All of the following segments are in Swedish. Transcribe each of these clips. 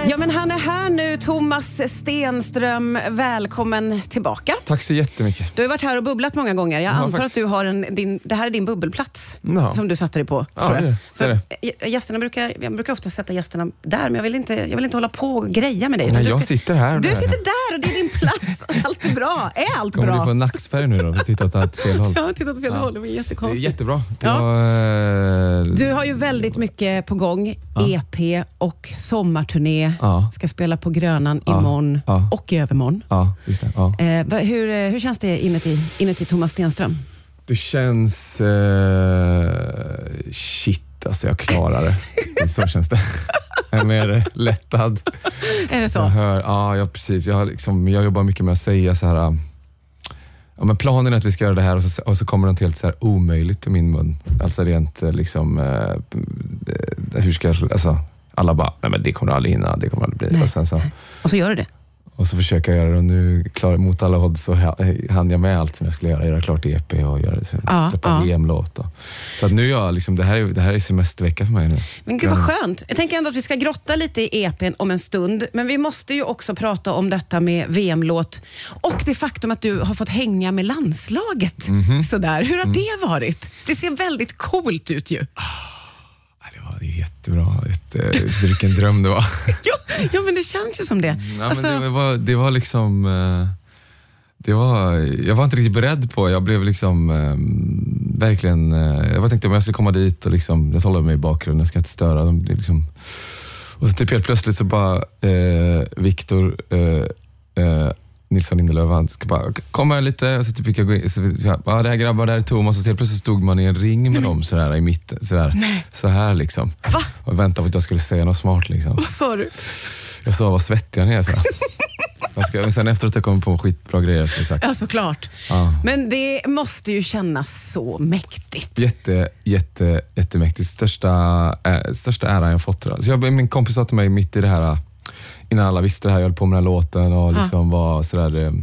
Ja, men han är här nu, Thomas Stenström. Välkommen tillbaka. Tack så jättemycket. Du har varit här och bubblat många gånger. Jag antar faktiskt. att du har det här är din bubbelplats som du satte dig på. Ja, tror jag. det är För gästerna jag brukar ofta sätta gästerna där, men jag vill inte hålla på och greja med dig. Nej, jag sitter här. Du sitter där och det är din plats. Allt är bra. Är allt Kommer bra? du få nackspärr nu då? Vi tittar åt fel håll. Jag har tittat åt fel håll. Det var jättekonstigt. Det är jättebra. Ja. Du har ju väldigt mycket på gång. EP och sommarturné. Ska spela på Grönan imorgon och i övermorgon. Ja, just det. Ja. Hur känns det inuti Thomas Stenström? Det känns... shit, alltså jag klarar det. Så känns det. Jag är mer lättad. Är det så? Ja, precis. Jag jobbar mycket med att säga så här... Ja, men planen är att vi ska göra det här och så kommer det helt så här omöjligt i min mun. Alltså rent liksom... hur ska jag... Alltså, alla bara, nej men det kommer aldrig hinna, det kommer aldrig bli. Nej. Och så gör du det. Och så försöker jag göra det och nu mot alla odds så hann jag med allt som jag skulle göra klart EP och släppa VM-låt. Så att nu det här är semestervecka för mig nu. Men gud vad skönt. Jag tänker ändå att vi ska grotta lite i EP:n om en stund, men vi måste ju också prata om detta med VM-låt och det faktum att du har fått hänga med landslaget. Sådär. Hur har det varit? Det ser väldigt coolt ut ju. Det var jättebra. Vilken dröm det var. ja, men det känns ju som det. Ja, alltså... men det var liksom... jag var inte riktigt beredd på. Jag blev liksom verkligen... jag tänkte om jag skulle komma dit och liksom... Jag talar mig i bakgrunden, jag ska inte störa dem. Liksom, och så typ helt plötsligt så bara Viktor Nilsson Lindelöf, han ska bara komma lite och så typ fick jag gå in, det här grabbar, där är Thomas och så helt plötsligt stod man i en ring med dem sådär i mitten, så här liksom. Va? Och väntade på att jag skulle säga något smart liksom. Vad sa du? Jag sa vad svettig han är så. Men sen efter att jag kom på skitbra grejer skulle jag sagt. Ja, såklart. Ja. Men det måste ju kännas så mäktigt. Jättemäktigt. Största ära jag fått. Så min kompis sa till mig mitt i det här, innan alla visste det här, jag höll på med den här låten och liksom var sådär...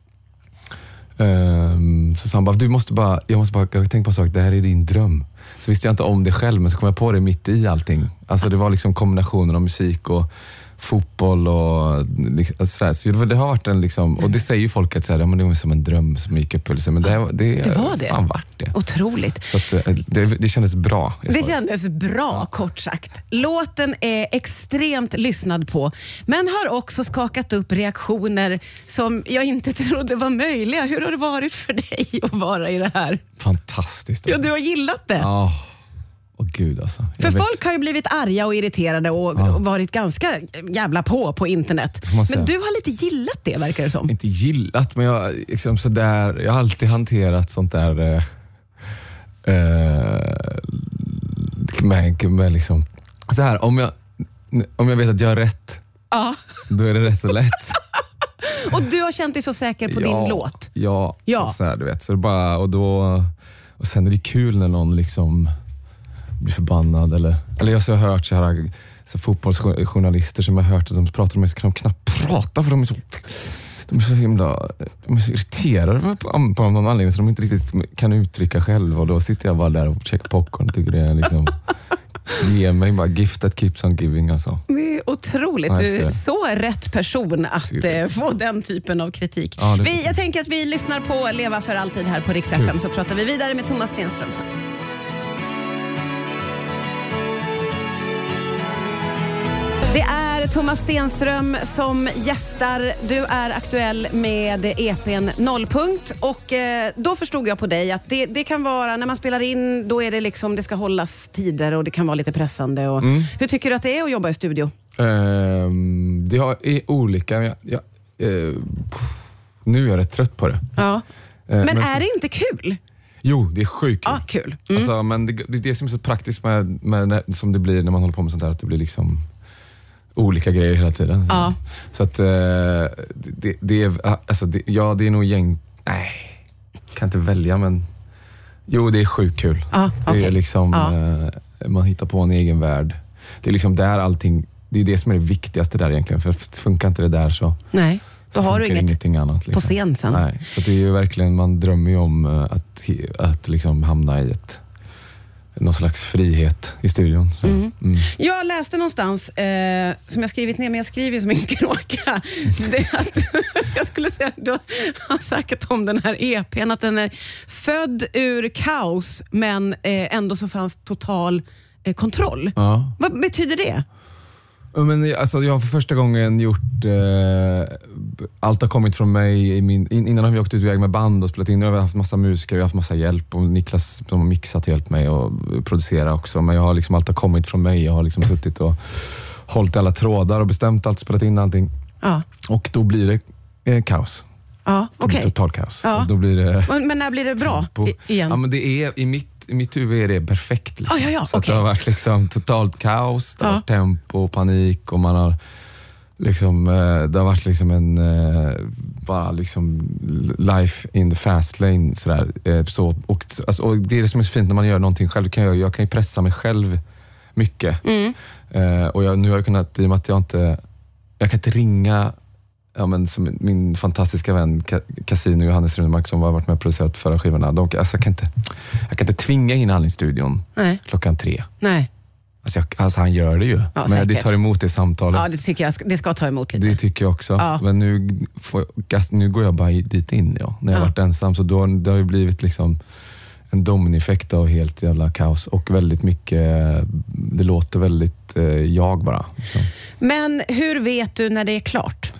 så sa han bara, jag måste bara tänka på en sak, det här är din dröm. Så visste jag inte om det själv, men så kom jag på det mitt i allting. Alltså det var liksom kombinationen av musik och fotboll och sådär. Så det har varit en liksom, och det säger ju folk att såhär, men det var som en dröm som gick uppfyllelse, men det var det. Fan vart det. Otroligt. Så att det kändes bra. Det kändes bra, kort sagt. Låten är extremt lyssnad på, men har också skakat upp reaktioner som jag inte trodde var möjliga. Hur har det varit för dig att vara i det här? Fantastiskt. Alltså. Ja, du har gillat det. Ja. Gud alltså. För folk har ju blivit arga och irriterade och varit ganska jävla på internet. Men du har lite gillat det, verkar det som. Inte gillat, men jag liksom jag har alltid hanterat sånt där med liksom så här, om jag vet att jag har rätt. Då är det rätt så lätt. Och du har känt dig så säker på din låt. Ja. Så här, du vet, så det bara och sen är det kul när någon liksom blir förbannad eller jag har hört så fotbollsjournalister som jag har hört att de pratar om, så kan de knappt prata för de är så himla irriterade på någon anledning så de inte riktigt kan uttrycka själva, och då sitter jag bara där och checkar popcorn och tycker det är liksom ge mig bara gift that keeps on giving alltså. Det är otroligt, du är så rätt person att få den typen av kritik. Jag tänker att vi lyssnar på Leva för alltid här på Rix FM, så pratar vi vidare med Thomas Stenström sen. Det är Thomas Stenström som gästar. Du är aktuell med EP:n Nollpunkt, och då förstod jag på dig att det kan vara, när man spelar in, då är det liksom, det ska hållas tider och det kan vara lite pressande. Och hur tycker du att det är att jobba i studio? Det är olika. Nu är jag rätt trött på det. Ja. Men är det inte kul? Jo, det är sjukt kul. Kul. Alltså, men det är det som är så praktiskt med som det blir när man håller på med sånt här, att det blir liksom olika grejer hela tiden. Så att det är nog nej, kan inte välja, men jo, det är sjukt kul. Det är liksom man hittar på en egen värld. Det är liksom där allting, det är det som är det viktigaste där egentligen, för funkar inte det där så nej. Då har du ingenting annat liksom. På scen sen. Nej, så det är ju verkligen, man drömmer ju om att liksom hamna i någon slags frihet i studion. Jag läste någonstans som jag skrivit ner, men jag skriver som en kråka. Det att, jag skulle säga att du har sagt om den här EP:n att den är född ur kaos, men ändå så fanns total kontroll. Ja. Vad betyder det? Men alltså, jag har för första gången gjort allt har kommit från mig innan har vi åkt ut iväg med band och spelat in. Jag har haft massa musiker, jag har haft massa hjälp och Niklas som har mixat och hjälpt mig och producera också, men jag har liksom allt har kommit från mig. Jag har liksom suttit och hållit alla trådar och bestämt allt, spelat in allting. Ja. Och då blir det kaos. Ja, okej. Total kaos. Ja. Och då blir det men när blir det bra igen? Ja, men det är i mitt huvud är det perfekt liksom. Så okay. det har varit liksom totalt kaos, det har varit tempo, panik och man har liksom det har varit liksom en bara liksom life in the fast lane sådär. Så, och det är det som är så fint när man gör någonting själv. Jag kan ju pressa mig själv mycket. Och nu har jag kunnat, i och med att jag kan inte ringa som min fantastiska vän Casino Johannes Runemark som har varit med och producerat förra skivorna. Jag kan inte tvinga in han i studion klockan 3. Nej. Alltså han gör det ju. Ja, men säkert. Det tar emot det samtalet. Ja, det tycker jag. Det ska ta emot lite. Det tycker jag också. Ja. Men nu går jag bara dit in. Ja. När jag har varit ensam så då har det blivit liksom en dominoeffekt av helt jävla kaos. Och väldigt mycket, det låter väldigt jag bara. Så. Men hur vet du när det är klart?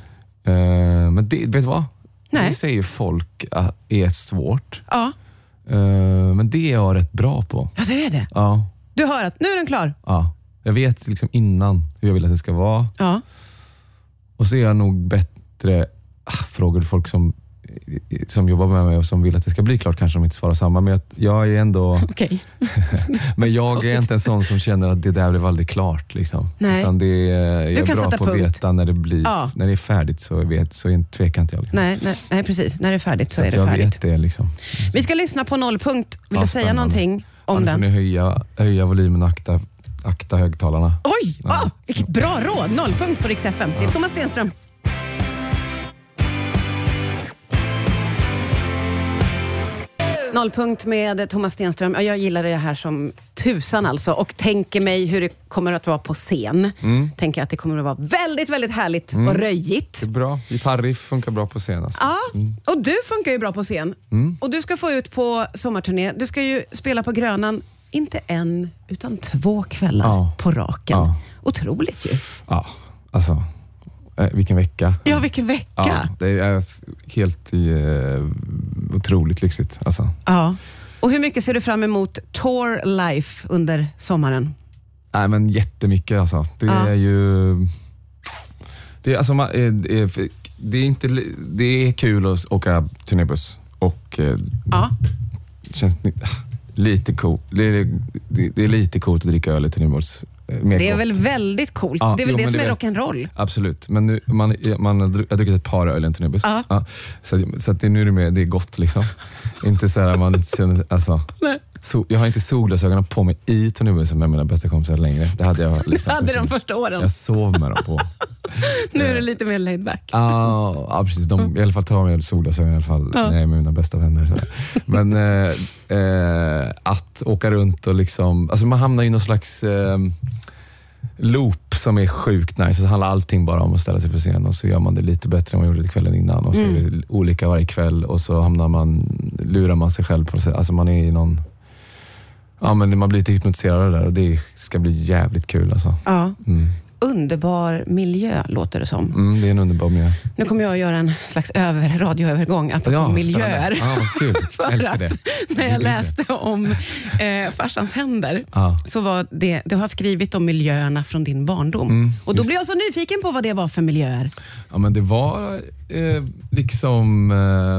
Men vet du vad? Nej. Det säger folk är svårt. Ja. Men det är jag rätt bra på. Ja, det är det. Ja. Du hör att nu är den klar. Ja. Jag vet liksom innan hur jag vill att det ska vara. Ja. Och så är jag nog bättre frågar folk som jobbar med mig och som vill att det ska bli klart, kanske de inte svarar samma, men jag är ändå okej. Men jag är inte en sån som känner att det där blev aldrig klart liksom. Nej. Utan jag är bra på att veta när det blir när det är färdigt, så tvekar inte jag liksom. Nej, precis. När det är färdigt så är det jag färdigt. Vet det liksom. Vi ska lyssna på Nollpunkt. Vill du säga någonting om den? Nu får ni höja volymen och akta högtalarna. Oj, vilket bra råd. Nollpunkt på Rix FM. Det är Thomas Stenström. Nollpunkt med Thomas Stenström. Jag gillar det här som tusan alltså. Och tänker mig hur det kommer att vara på scen. Tänker att det kommer att vara väldigt, väldigt härligt och röjigt. Det är bra. Gitarriff funkar bra på scen. Alltså. Ja, och du funkar ju bra på scen. Och du ska få ut på sommarturné. Du ska ju spela på Grönan. Inte en, utan 2 kvällar på raken. Ja. Otroligt ju. Ja, alltså... vilken vecka. Ja, vilken vecka. Ja, det är helt otroligt lyxigt. Alltså. Ja. Och hur mycket ser du fram emot Tour Life under sommaren? Nej, men jättemycket alltså. Det är ju... Det är kul att åka turnébuss. Och känns lite coolt. Det är lite coolt att dricka öl i turnébuss. Det är väl väldigt coolt. Det är väl det som är rock'n'roll. Absolut. Men nu, man har druckit ett par öl i en turnébuss. Så att nu är det med, det är gott liksom. Inte så här man känner, alltså. Jag har inte solglasögonen på mig i turnébussen med mina bästa kompisar längre. Det hade jag liksom. Det hade de första åren. Jag sov med dem på. Nu är det lite mer laid back. Ja, precis. I alla fall tar jag solglasögon i alla fall när jag är med mina bästa vänner. Men att åka runt och liksom, alltså man hamnar i någon slags loop som är sjukt nice. Så handlar allting bara om att ställa sig på scen och så gör man det lite bättre än man gjorde det kvällen innan och så är det olika varje kväll och så lurar man sig själv på sig. Alltså man är i någon men man blir lite hypnotiserad där och det ska bli jävligt kul alltså. Ja. Underbar miljö låter det som. Det är en underbar miljö. Nu kommer jag att göra en slags radioövergång apropå miljöer. Kul. För att när jag läste om farsans händer så var du har skrivit om miljöerna från din barndom. Och då blev jag så nyfiken på vad det var för miljöer. Ja, men det var liksom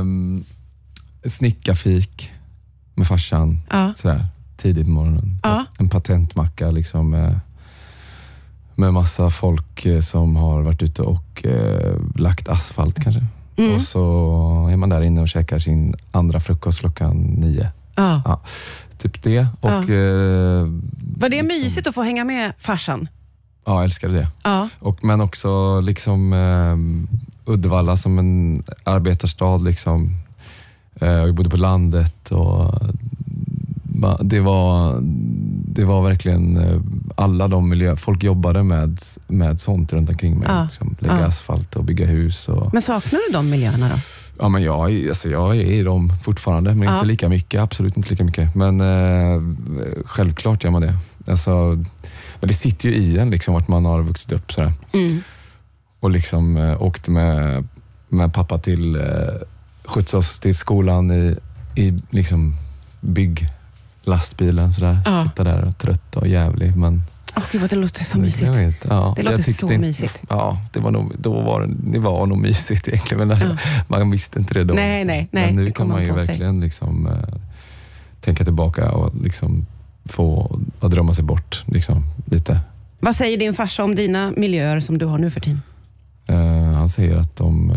snickarfik med farsan sådär tidigt på morgonen. En patentmacka liksom med massa folk som har varit ute och lagt asfalt kanske. Och så är man där inne och käkar sin andra frukost klockan 9. Ja, typ det. Och, var det mysigt att få hänga med farsan? Ja, jag älskade det. Men också liksom Uddevalla som en arbetarstad liksom. Jag bodde på landet och det var det var verkligen alla de miljöer. Folk jobbade med sånt runt omkring mig. Liksom, lägga asfalt och bygga hus. Och... Men saknar du de miljöerna då? Ja, men jag är i dem fortfarande, men inte lika mycket. Absolut inte lika mycket. Men självklart gör man det. Alltså, men det sitter ju i en liksom, vart man har vuxit upp sådär. Och liksom åkt med pappa till skjuts oss till skolan i liksom bygglastbilen sådär. Sitta där och trött och jävlig, men gud vad det låter så mysigt. Det låter så mysigt. Ja, det var nog mysigt egentligen, men man visste inte det då. Nej. Men nu kan man ju verkligen liksom tänka tillbaka och liksom få att drömma sig bort liksom lite. Vad säger din farsa om dina miljöer som du har nu för tiden? Han säger att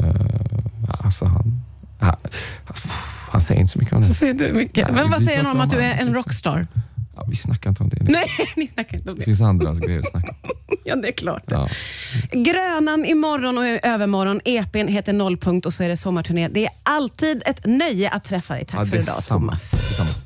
han säger inte så mycket om det. Säger du mycket? Men vad säger han om att du är en rockstar? Ja, vi snackar inte om det. Nej, ni snackar inte om det. Det finns andra grejer att snacka om. Ja, det är klart. Ja. Grönan imorgon och övermorgon. EPn heter Nollpunkt och så är det sommarturné. Det är alltid ett nöje att träffa dig. Tack för idag, Thomas. Detsamma.